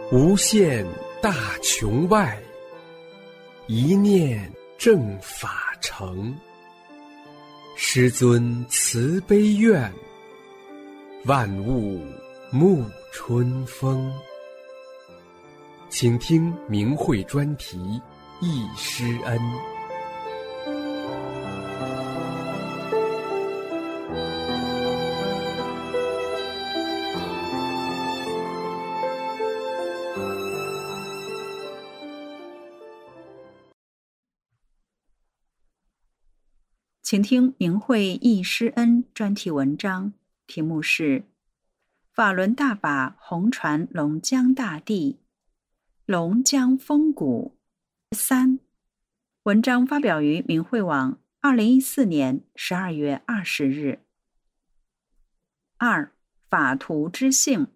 无限大穹外，一念正法成。师尊慈悲愿，万物沐春风。请听明慧专题忆师恩。 请听明慧忆师恩专题文章，题目是法轮大法红传龙江大地，龙江风骨3。文章发表于明慧网2014年12月20日。2. 法图之性。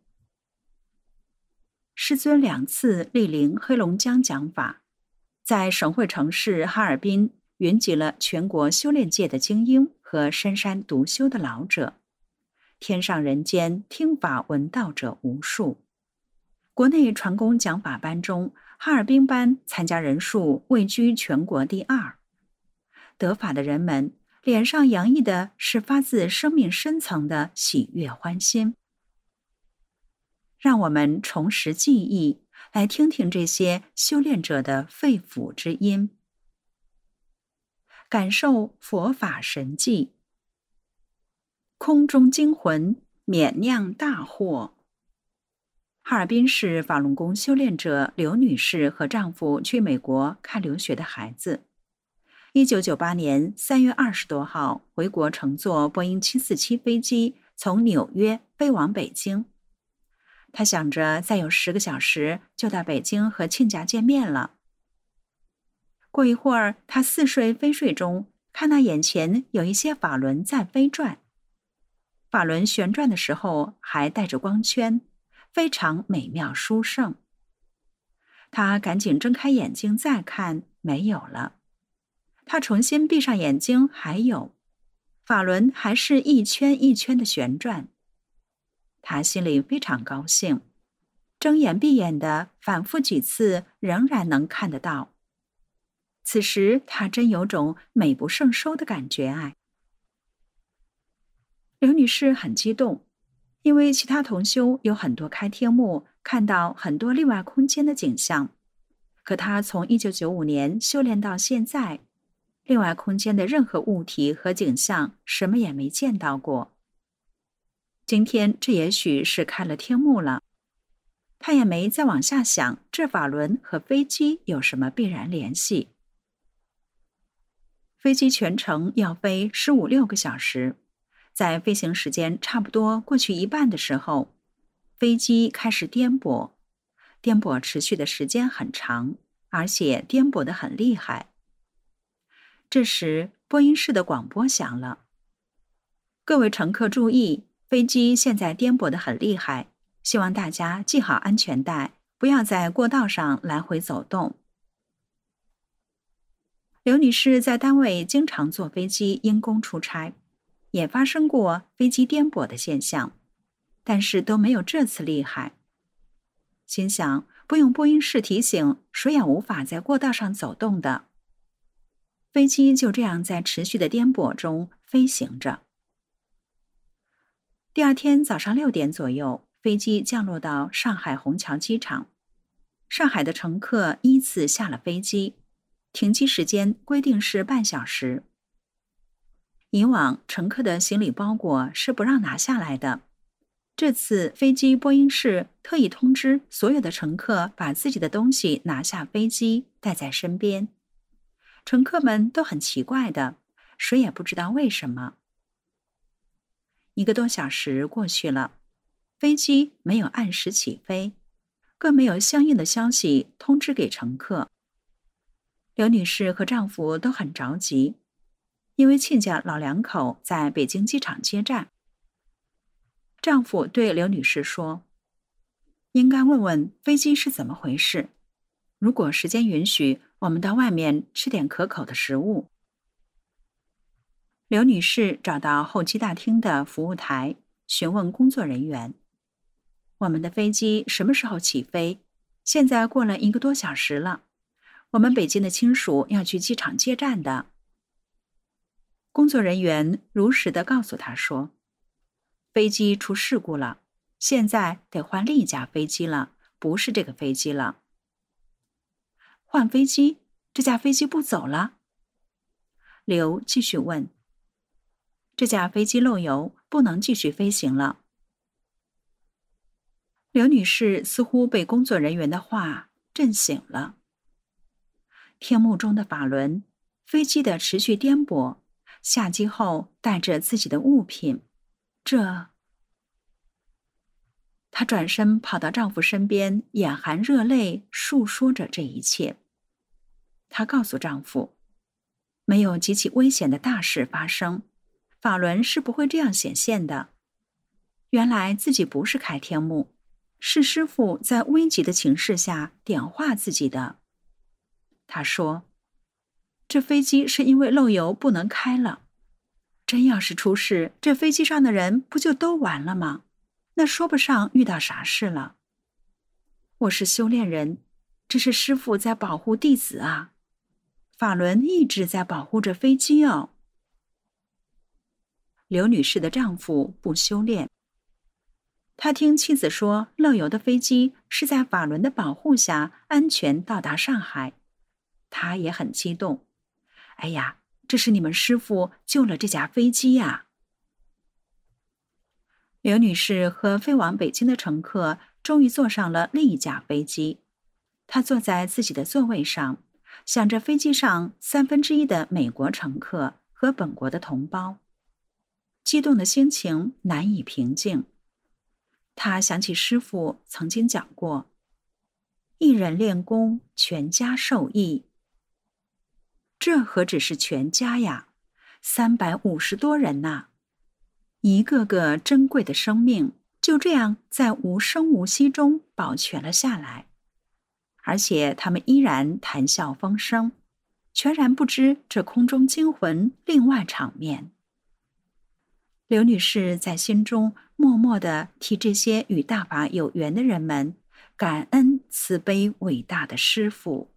师尊2次莅临黑龙江讲法，在省会城市哈尔滨云集了全国修炼界的精英和深山独修的老者，天上人间听法闻道者无数。国内传功讲法班中，哈尔滨班参加人数位居全国第2。得法的人们脸上洋溢的是发自生命深层的喜悦欢心。让我们重拾记忆，来听听这些修炼者的肺腑之音，感受佛法神迹。空中惊魂，免酿大祸。哈尔滨市法轮功修炼者刘女士和丈夫去美国看留学的孩子。1998年3月20多号回国，乘坐波音747飞机从纽约飞往北京。她想着再有10个小时就到北京和亲家见面了。过一会儿，她似睡非睡中，看到眼前有一些法轮在飞转，法轮旋转的时候还带着光圈，非常美妙殊胜。她赶紧睁开眼睛再看，没有了。她重新闭上眼睛，还有，法轮还是一圈一圈的旋转。她心里非常高兴，睁眼闭眼的反复几次，仍然能看得到。此时她真有种美不胜收的感觉哎。刘女士很激动，因为其他同修有很多开天目，看到很多另外空间的景象，可她从1995年修炼到现在，另外空间的任何物体和景象什么也没见到过。今天这也许是开了天目了，她也没再往下想这法轮和飞机有什么必然联系。飞机全程要飞15-16个小时，在飞行时间差不多过去一半的时候，飞机开始颠簸，颠簸持续的时间很长，而且颠簸得很厉害。这时播音室的广播响了：各位乘客注意，飞机现在颠簸得很厉害，希望大家系好安全带，不要在过道上来回走动。刘女士在单位经常坐飞机因公出差，也发生过飞机颠簸的现象，但是都没有这次厉害。心想，不用播音室提醒，谁也无法在过道上走动的。飞机就这样在持续的颠簸中飞行着。第二天早上6点左右，飞机降落到上海虹桥机场。上海的乘客依次下了飞机，停机时间规定是半小时。以往乘客的行李包裹是不让拿下来的，这次飞机播音室特意通知所有的乘客把自己的东西拿下飞机，带在身边。乘客们都很奇怪的，谁也不知道为什么。1个多小时过去了，飞机没有按时起飞，更没有相应的消息通知给乘客。刘女士和丈夫都很着急，因为亲家老两口在北京机场接站。丈夫对刘女士说：应该问问飞机是怎么回事，如果时间允许，我们到外面吃点可口的食物。刘女士找到候机大厅的服务台，询问工作人员：我们的飞机什么时候起飞？ 现在过了1个多小时了，我们北京的亲属要去机场接站的。工作人员如实地告诉他说，飞机出事故了，现在得换另一架飞机了，不是这个飞机了。换飞机？这架飞机不走了？刘继续问。这架飞机漏油，不能继续飞行了。刘女士似乎被工作人员的话震醒了。天幕中的法轮，飞机的持续颠簸，下机后带着自己的物品，她转身跑到丈夫身边，眼含热泪述说着这一切。她告诉丈夫，没有极其危险的大事发生，法轮是不会这样显现的。原来自己不是开天幕，是师父在危急的情势下点化自己的。她说，这飞机是因为漏油不能开了，真要是出事，这飞机上的人不就都完了吗？那说不上遇到啥事了。我是修炼人，这是师父在保护弟子啊，法轮一直在保护着飞机哦。刘女士的丈夫不修炼，他听妻子说漏油的飞机是在法轮的保护下安全到达上海，他也很激动。哎呀，这是你们师父救了这架飞机呀！刘女士和飞往北京的乘客终于坐上了另一架飞机。她坐在自己的座位上，想着飞机上1/3的美国乘客和本国的同胞，激动的心情难以平静。她想起师父曾经讲过，一人练功，全家受益。这何止是全家呀，350多人呐！一个个珍贵的生命就这样在无声无息中保全了下来，而且他们依然谈笑风生，全然不知这空中惊魂另外场面。刘女士在心中默默地替这些与大法有缘的人们感恩慈悲伟大的师父。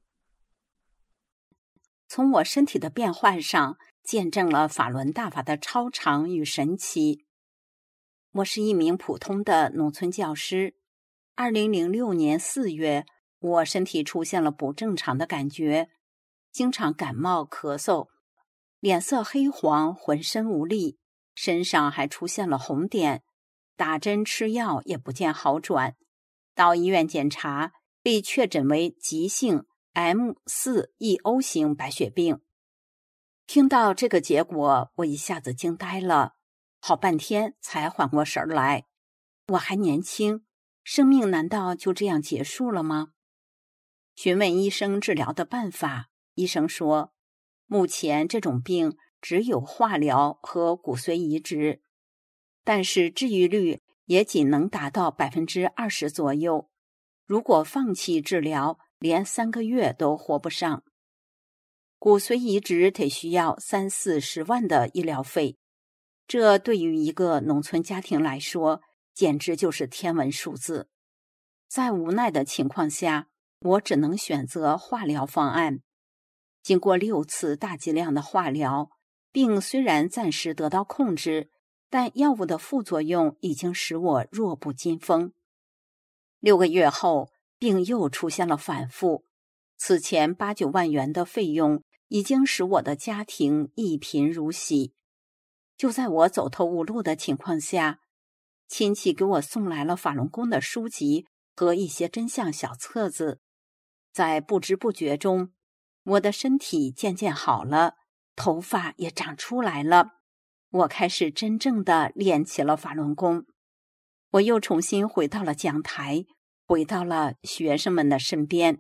从我身体的变换上见证了法轮大法的超常与神奇。我是一名普通的农村教师。2006年4月，我身体出现了不正常的感觉，经常感冒咳嗽，脸色黑黄，浑身无力，身上还出现了红点，打针吃药也不见好转。到医院检查，被确诊为急性M4E-O 型白血病。听到这个结果，我一下子惊呆了，好半天才缓过神来。我还年轻，生命难道就这样结束了吗？询问医生治疗的办法，医生说，目前这种病只有化疗和骨髓移植，但是治愈率也仅能达到20%左右。如果放弃治疗，连3个月都活不上。骨髓移植得需要30-40万的医疗费，这对于一个农村家庭来说，简直就是天文数字。在无奈的情况下，我只能选择化疗方案。经过6次大剂量的化疗，病虽然暂时得到控制，但药物的副作用已经使我弱不禁风。6个月后，病又出现了反复，此前8-9万元的费用已经使我的家庭一贫如洗。就在我走投无路的情况下，亲戚给我送来了法轮功的书籍和一些真相小册子。在不知不觉中，我的身体渐渐好了，头发也长出来了。我开始真正的练起了法轮功。我又重新回到了讲台，回到了学生们的身边。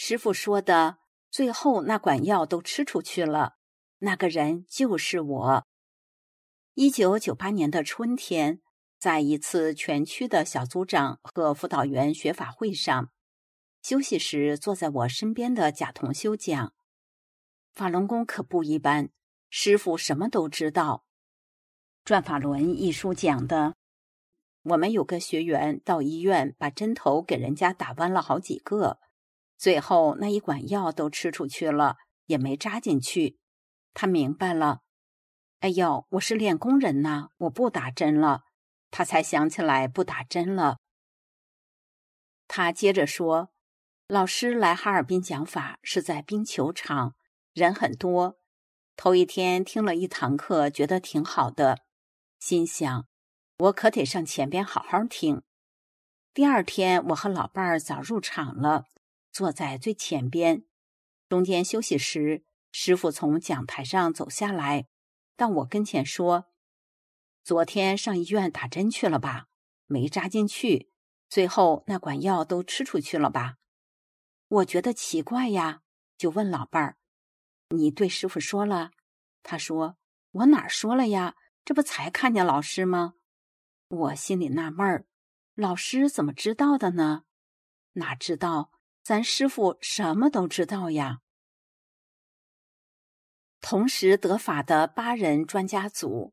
师傅说的，最后那管药都吃出去了，那个人就是我。1998年的春天，在一次全区的小组长和辅导员学法会上，休息时坐在我身边的贾同修讲，法轮功可不一般，师父什么都知道。转法轮一书讲的，我们有个学员到医院把针头给人家打弯了好几个，最后那一管药都吃出去了，也没扎进去。他明白了，哎呦，我是练功人呐，我不打针了。他才想起来不打针了。他接着说，老师来哈尔滨讲法是在冰球场，人很多。头一天听了一堂课，觉得挺好的，心想我可得上前边好好听。第二天我和老伴儿早入场了，坐在最前边。中间休息时，师父从讲台上走下来，到我跟前说，昨天上医院打针去了吧？没扎进去，最后那管药都吃出去了吧？我觉得奇怪呀，就问老伴儿，你对师父说了？他说，我哪儿说了呀？这不才看见老师吗？我心里纳闷儿，老师怎么知道的呢？哪知道，咱师父什么都知道呀。同时得法的8人专家组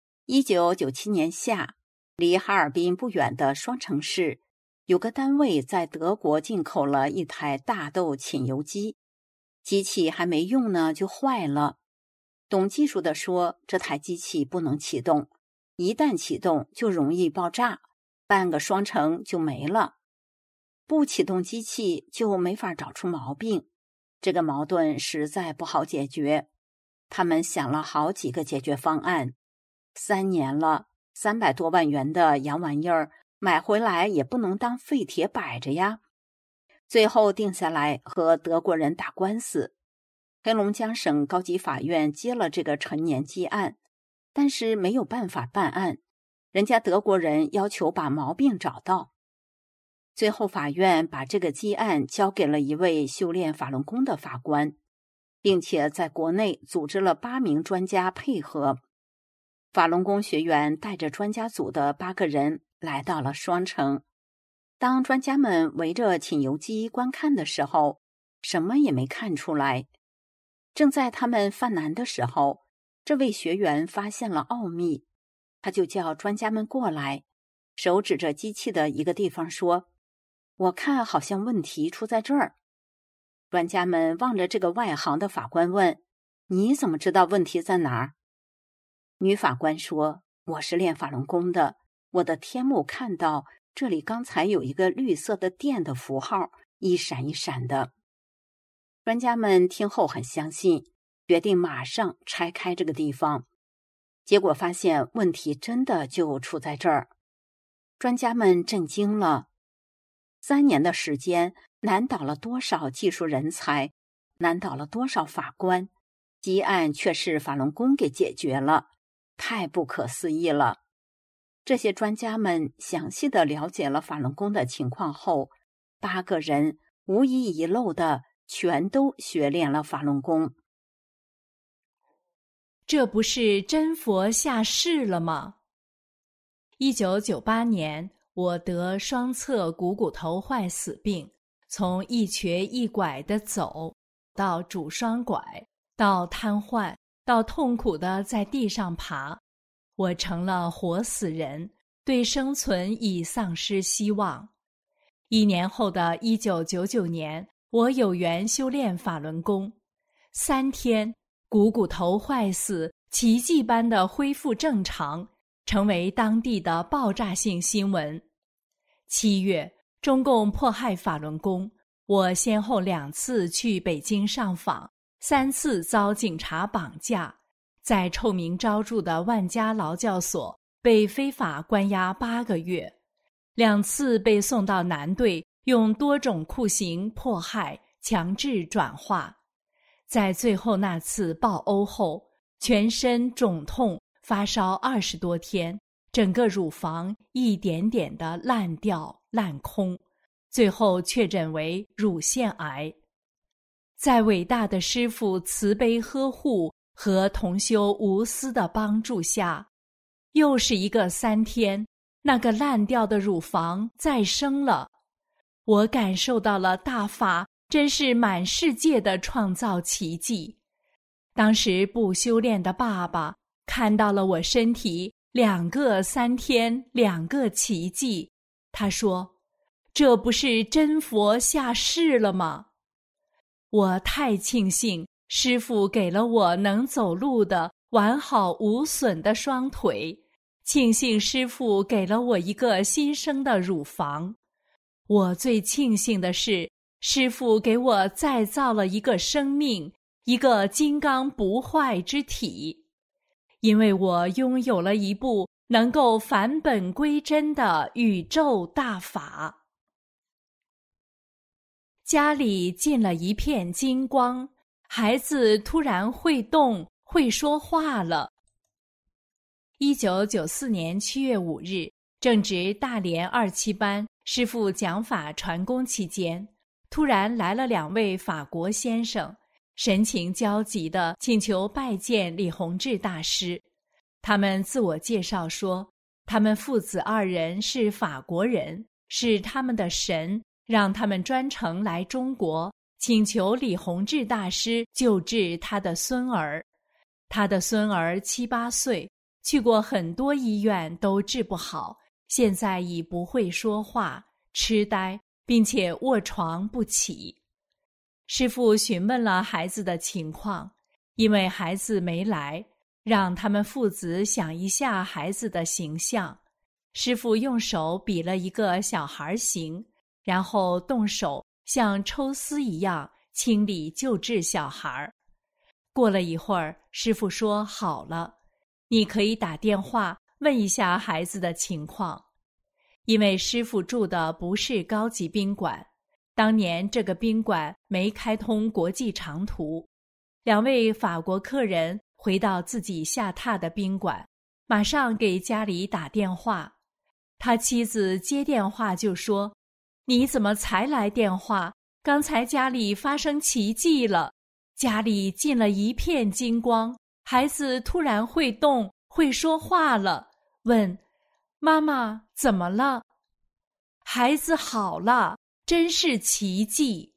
，1997年夏，离哈尔滨不远的双城市，有个单位在德国进口了一台大豆浸油机，机器还没用呢就坏了。懂技术的说，这台机器不能启动，一旦启动就容易爆炸，半个双城就没了。不启动机器就没法找出毛病，这个矛盾实在不好解决。他们想了好几个解决方案，3年了，300多万元的洋玩意儿买回来也不能当废铁摆着呀。最后定下来和德国人打官司。黑龙江省高级法院接了这个陈年积案，但是没有办法办案，人家德国人要求把毛病找到。最后法院把这个积案交给了一位修炼法轮功的法官，并且在国内组织了8名专家配合。法轮功学员带着专家组的8个人来到了双城。当专家们围着浸油机观看的时候，什么也没看出来。正在他们犯难的时候，这位学员发现了奥秘，他就叫专家们过来，手指着机器的一个地方说，我看好像问题出在这儿。专家们望着这个外行的法官问，你怎么知道问题在哪儿？女法官说，我是练法轮功的，我的天目看到这里刚才有一个绿色的电的符号，一闪一闪的。专家们听后很相信，决定马上拆开这个地方。结果发现问题真的就出在这儿。专家们震惊了，3年的时间难倒了多少技术人才，难倒了多少法官，积案却是法轮功给解决了，太不可思议了。这些专家们详细地了解了法轮功的情况后，8个人无一遗漏的全都学练了法轮功。 这不是真佛下世了吗？1998年，我得双侧股骨头坏死病，从一瘸一拐的走，到拄双拐，到瘫痪，到痛苦的在地上爬，我成了活死人，对生存已丧失希望。1年后的1999年，我有缘修炼法轮功，3天，股骨头坏死，奇迹般的恢复正常，成为当地的爆炸性新闻。7月，中共迫害法轮功，我先后2次去北京上访，3次遭警察绑架，在臭名昭著的万家劳教所被非法关押8个月，2次被送到南队，用多种酷刑迫害、强制转化。在最后那次暴殴后，全身肿痛，发烧20多天，整个乳房一点点的烂掉烂空，最后确诊为乳腺癌。 在伟大的师父慈悲呵护和同修无私的帮助下，又是一个3天，那个烂掉的乳房再生了。我感受到了大法真是满世界的创造奇迹。当时不修炼的爸爸看到了我身体2个3天2个奇迹，他说：“这不是真佛下世了吗？”我太庆幸师父给了我能走路的完好无损的双腿，庆幸师父给了我一个新生的乳房。我最庆幸的是，师父给我再造了一个生命，一个金刚不坏之体。因为我拥有了一部能够返本归真的宇宙大法。家里进了一片金光，孩子突然会动，会说话了。1994年7月5日，正值大连2期班师父讲法传功期间，突然来了2位法国先生，神情焦急地请求拜见李洪志大师。他们自我介绍说，他们父子2人是法国人，是他们的神让他们专程来中国，请求李洪志大师救治他的孙儿。他的孙儿7、8岁，去过很多医院都治不好，现在已不会说话，痴呆，并且卧床不起。师父询问了孩子的情况，因为孩子没来，让他们父子想一下孩子的形象。师父用手比了一个小孩形，然后动手像抽丝一样清理救治小孩。过了一会儿，师父说好了，你可以打电话问一下孩子的情况。因为师父住的不是高级宾馆，当年这个宾馆没开通国际长途，2位法国客人回到自己下榻的宾馆，马上给家里打电话。他妻子接电话就说：“你怎么才来电话？刚才家里发生奇迹了，家里进了一片金光，孩子突然会动，会说话了。问妈妈怎么了？孩子好了，真是奇迹。”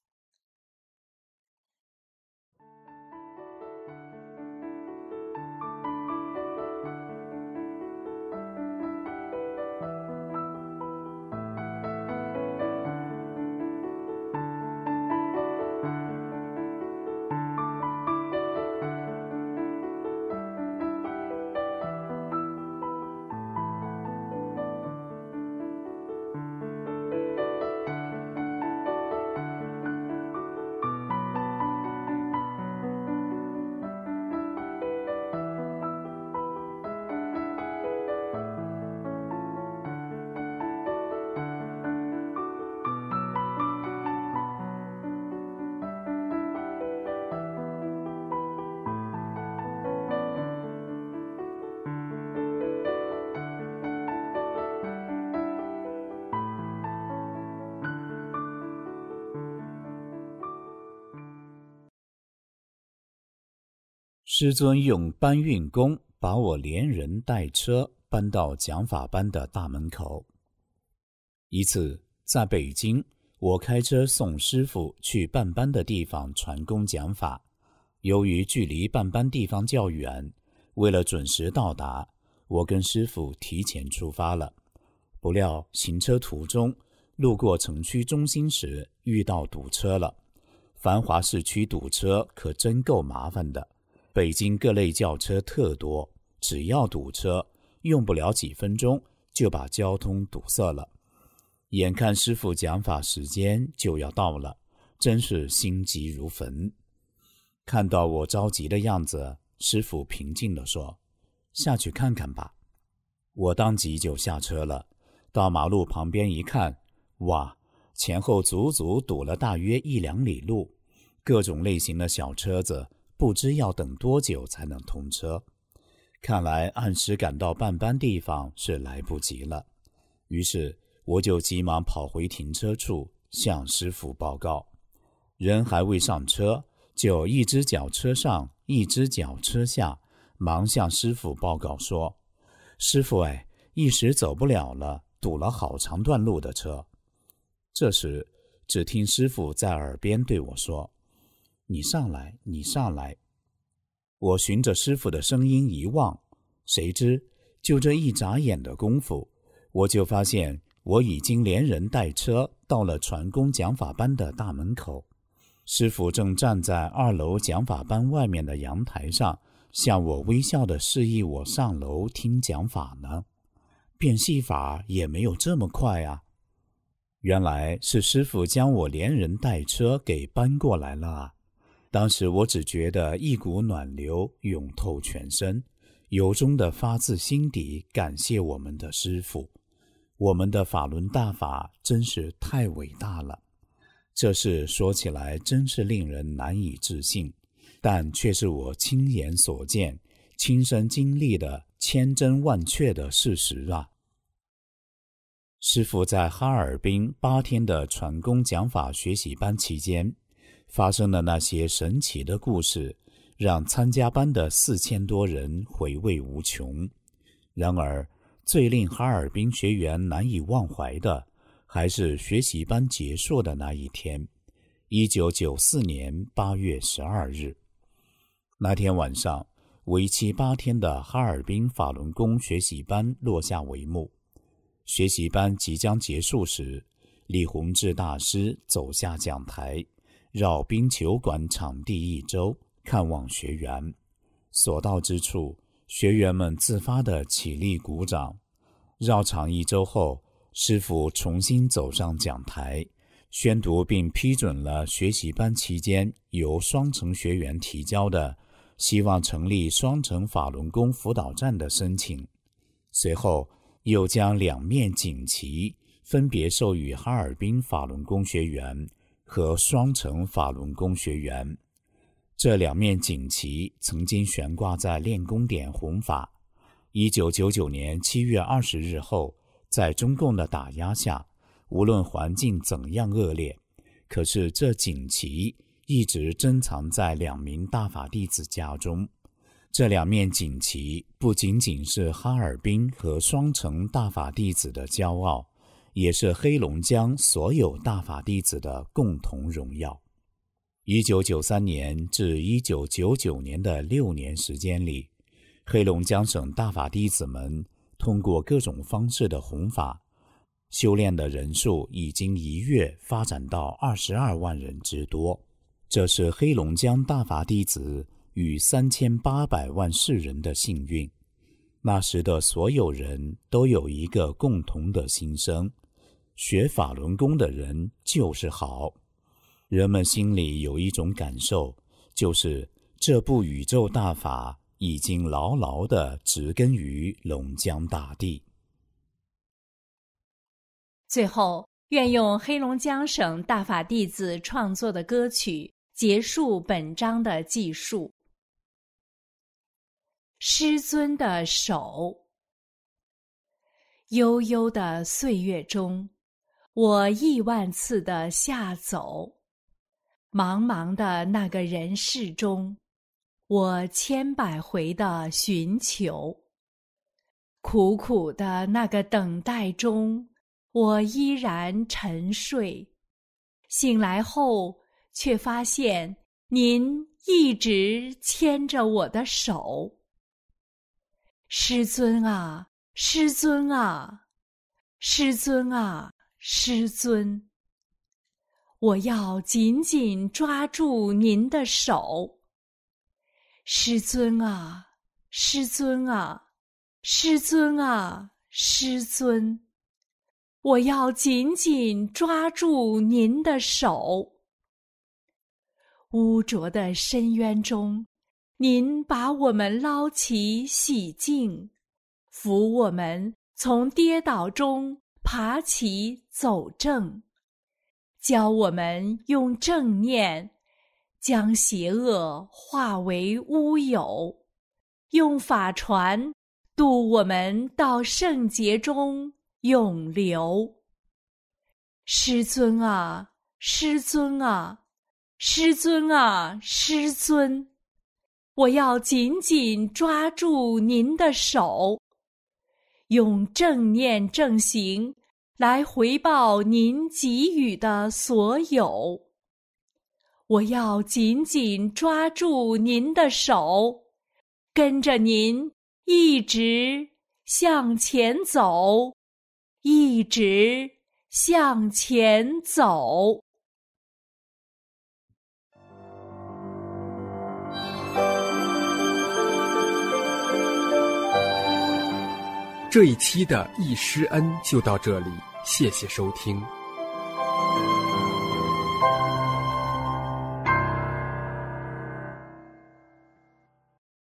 师尊用搬运工把我连人带车搬到讲法班的大门口。一次在北京，我开车送师父去办班的地方传功讲法，由于距离办班地方较远，为了准时到达，我跟师父提前出发了。不料行车途中，路过城区中心时遇到堵车了。繁华市区堵车可真够麻烦的，北京各类轿车特多，只要堵车，用不了几分钟就把交通堵塞了。眼看师父讲法时间就要到了，真是心急如焚。看到我着急的样子，师父平静地说：“下去看看吧。”我当即就下车了，到马路旁边一看，哇，前后足足堵了大约1-2里路，各种类型的小车子不知要等多久才能通车。看来按时赶到办班地方是来不及了，于是我就急忙跑回停车处向师父报告。 人还未上车，就一只脚车上，一只脚车下，忙向师傅报告说：师傅一时走不了了，堵了好长段路的车。这时只听师傅在耳边对我说：你上来，你上来。我循着师傅的声音一望，谁知就这一眨眼的功夫，我就发现我已经连人带车到了传功讲法班的大门口。师傅正站在2楼讲法班外面的阳台上，向我微笑地示意我上楼听讲法呢。变戏法也没有这么快啊！原来是师傅将我连人带车给搬过来了啊！当时我只觉得一股暖流涌透全身，由衷地发自心底感谢我们的师傅。我们的法轮大法真是太伟大了。这事说起来真是令人难以置信，但却是我亲眼所见、亲身经历的千真万确的事实啊！师父在哈尔滨8天的传功讲法学习班期间，发生的那些神奇的故事，让参加班的4000多人回味无穷。然而，最令哈尔滨学员难以忘怀的，还是学习班结束的那一天，1994年8月12日。那天晚上，为期8天的哈尔滨法轮功学习班落下帷幕。学习班即将结束时，李洪志大师走下讲台，绕冰球馆场地1周，看望学员。所到之处，学员们自发地起立鼓掌。绕场1周后，师父重新走上讲台，宣读并批准了学习班期间由双城学员提交的希望成立双城法轮功辅导站的申请。随后又将2面锦旗分别授予哈尔滨法轮功学员和双城法轮功学员。这2面锦旗曾经悬挂在练功点弘法。1999年7月20日后，在中共的打压下，无论环境怎样恶劣，可是这锦旗一直珍藏在2名大法弟子家中。这2面锦旗不仅仅是哈尔滨和双城大法弟子的骄傲，也是黑龙江所有大法弟子的共同荣耀。1993年至1999年的6年时间里，黑龙江省大法弟子们通过各种方式的弘法，修炼的人数已经一跃发展到22万人之多。这是黑龙江大法弟子与3800万世人的幸运。那时的所有人都有一个共同的心声：学法轮功的人就是好。人们心里有一种感受，就是这部宇宙大法已经牢牢地植根于龙江大地。 最后，愿用黑龙江省大法弟子创作的歌曲结束本章的记述。师尊的手。悠悠的岁月中，我亿万次的下走，茫茫的那个人世中，我千百回的寻求，苦苦的那个等待中，我依然沉睡。醒来后，却发现您一直牵着我的手。师尊啊，师尊啊，师尊啊，师尊！我要紧紧抓住您的手。师尊啊，师尊啊，师尊啊，师尊！我要紧紧抓住您的手。污浊的深渊中，您把我们捞起洗净，扶我们从跌倒中爬起走正，教我们用正念将邪恶化为乌有，用法传渡我们到圣洁中永留。师尊啊，师尊啊， 师尊啊，师尊，我要紧紧抓住您的手，用正念正行来回报您给予的所有。我要紧紧抓住您的手，跟着您一直向前走，一直向前走。 这一期的易师恩就到这里，谢谢收听。